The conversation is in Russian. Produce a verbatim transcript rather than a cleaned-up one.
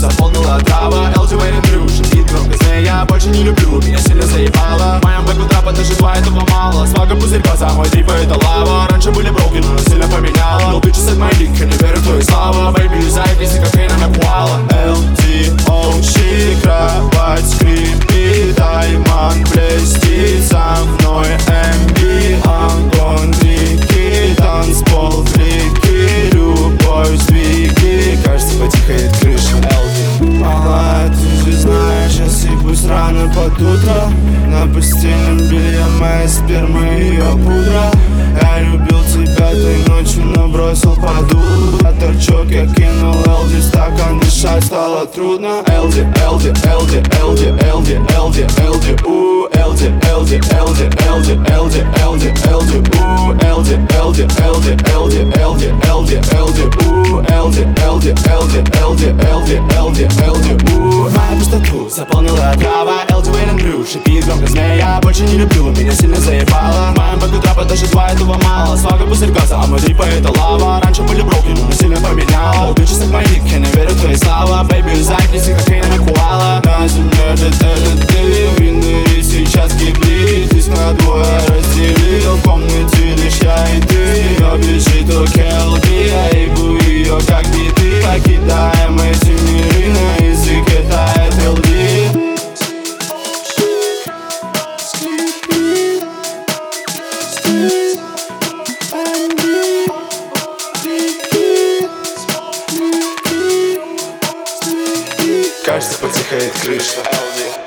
заполнила трава. эл джи Wayne Andrew шипит громко злее. Я больше не люблю, меня сильно заебало. В моем бэку трапа даже два, этого мало. Свага пузырька, за мой трип это лава. Раньше были broken, но сильно поменяла. No bitches at my dick, я не верю в твою славу. Baby, юзай, если кокаина накуала. эл ди о, щи, кровать скрипит. Айман блестит со мной. эм би, огонь реки, танцпол в реке. Любовь сдвиги, кажется, потихает крыша. эл ди. Мала, ты же знаешь, я сыпусь рано под утро. На постельном белье моя сперма и ее пудра. Я любил тебя той ночью, но бросил подушку. А торчок я кинул эл ди, стакан, дышать стало трудно. эл ди, эл ди, эл ди, эл ди, эл ди, эл ди, эл ди, у, эл ди, эл ди, эл ди, эл ди, эл ди, эл ди, эл ди, у, эл ди, эл ди, эл ди, эл ди, эл ди, эл ди, эл ди, у, эл ди, эл ди, эл ди, эл ди, эл ди, эл ди, эл ди, у. Мою пустоту заполнила трава. эл джи Wayne Andrew шипит громко злее. Я больше не люблю, меня сильно заебало. В моем бэку трапа даже два, этого мало. Свага пузырька, а мой трип это лава. Раньше были broken, но сильно поменяла. No bitches at my dick, я не верю в твои слова. Baby, юзай, если кокаина накуала. На земле же это ты, в винере сейчас кипит. Здесь на двое разделил, в комнате лишь я и ты. Ее бежит только эл ди, я ебу ее как биты. Покидаем эти миры, на языке тает эл ди. Кажется, потихает крыша. эл ди.